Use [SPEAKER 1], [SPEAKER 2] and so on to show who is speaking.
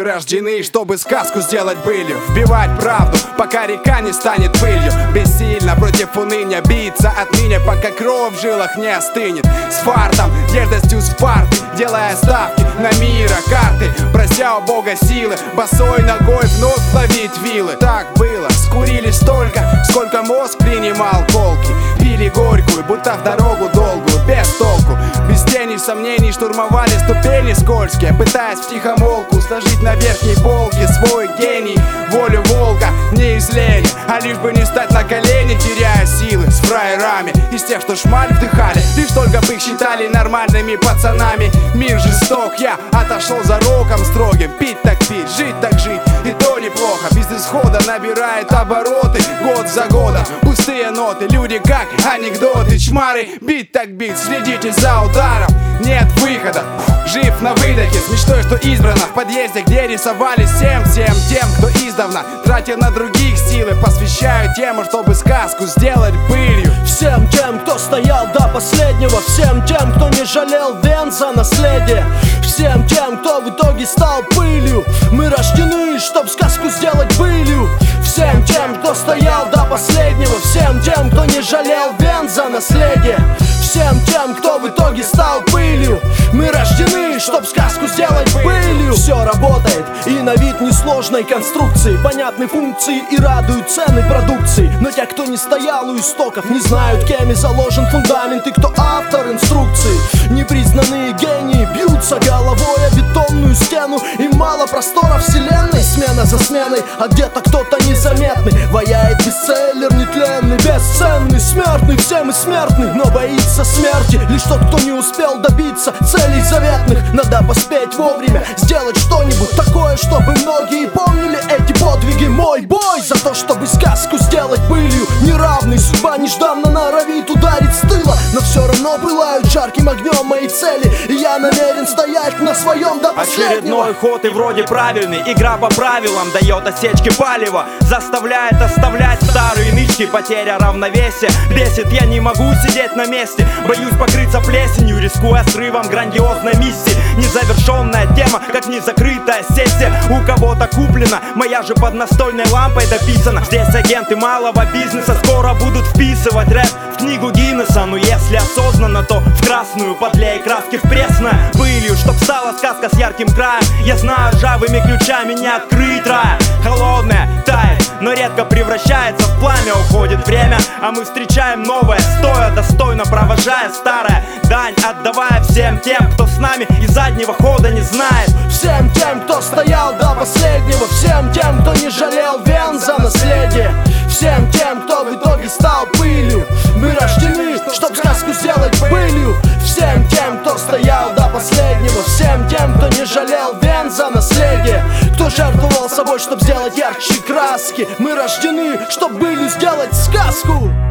[SPEAKER 1] рождены, чтобы сказку сделать былью. Вбивать правду, пока река не станет пылью. Бессильно против уныния биться отныне, пока кровь в жилах не остынет. С фартом, дерзостью Спарты, делая ставки на мира карты, прося у Бога силы, босой ногой вновь ловить вилы. Так было, скурили столько, сколько мозг принимал колки. Пили горькую, будто в дорогу долгую, без толку. Без тени сомнений штурмовали ступени скользкие, пытаясь втихомолку сложить на верхней полке свой гений. Волю волка не из лени, а лишь бы не стать на колени, теряя силы с фраерами из тех, что шмаль вдыхали, лишь только бы их считали нормальными пацанами. Мир жесток, я отошел за роком строгим. Пить так пить, жить так жить, и то неплохо. Без исхода набирает обороты год за годом. Пустые ноты, люди как анекдоты. Чмары, бить так бить, следите за ударом. Нет выхода, жив на выдохе, с мечтой, что избрано в подъезде, где рисовали всем тем, кто издавна тратя на других силы, посвящаю тему, чтобы сказку сделать былью.
[SPEAKER 2] Всем тем, кто стоял до последнего, всем тем, кто не жалел вен за наследие, всем тем, кто в итоге стал пылью. Мы рождены, чтоб сказку сделать былью. Всем тем, кто стоял до последнего, всем тем, кто не жалел вен за наследие, всем тем, кто в итоге стал пылью. Мы рождены, чтоб сказку сделать былью. Все работает и на вид несложной конструкции, понятны функции и радуют цены продукции. Но те, кто не стоял у истоков, не знают, кем и заложен фундамент и кто автор инструкции. Непризнанные гении бьются головой о бетонную стену, и мало простора вселенной, смена за сменой, а где-то кто-то незаметный ваяет бестселлер нетленный, бесценный, смертный. Все мы смертны, но боится смерти лишь тот, кто не успел добиться целей заветных. Надо поспеть вовремя, сделать что-нибудь такое, чтобы многие помнили эти подвиги. Мой бой за то, чтобы сказку сделать былью. Неравный, судьба нежданно норовит ударить с тыла, но все равно пылают жарким огнем мои цели, и я намерен стоять на своем до последнего.
[SPEAKER 3] Очередной ход и вроде правильный, игра по правилам дает осечки палева, заставляет оставлять старые нычки. Потеря равновесия бесит, я не могу сидеть на месте, боюсь покрыться плесенью, рискуя срывом грандиозной миссии. Незавершенная тема, как незакрытая сессия. У кого-то куплена, моя же под настольной лампой дописана. Здесь агенты малого бизнеса скоро будут вписывать рэп в книгу Гиннесса. Но если осознанно, то в красную подлей краски в пресное былью, чтоб стала сказка с ярким краем. Я знаю, ржавыми ключами не открыть рая. Холодная тает, но редко превращается в пламя. Уходит время, а мы встречаем новое, стоя достойно провожая старое. Дань отдавая всем тем, кто с нами и заднего хода не знает.
[SPEAKER 2] Всем тем, кто стоял до последнего, всем тем, кто не жалел вен за наследие, всем тем, кто в итоге стал пылью. Мы рождены, чтоб сказку сделать былью. Всем тем, кто стоял до последнего, всем тем, кто не жалел вен за наследие, кто жертвовал собой, чтоб сделать ярче краски. Мы рождены, чтоб былью сделать сказку.